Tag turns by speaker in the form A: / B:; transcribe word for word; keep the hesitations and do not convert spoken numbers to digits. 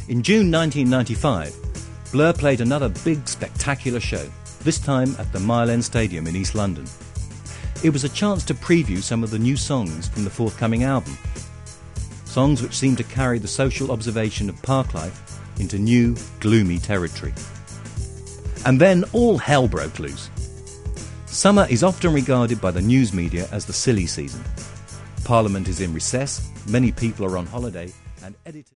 A: In June nineteen ninety-five, Blur played another big, spectacular show, this time at the Mile End Stadium in East London. It was a chance to preview some of the new songs from the forthcoming album, songs which seemed to carry the social observation of park life into new, gloomy territory. And then all hell broke loose. Summer is often regarded by the news media as the silly season. Parliament is in recess, many people are on holiday, and editors...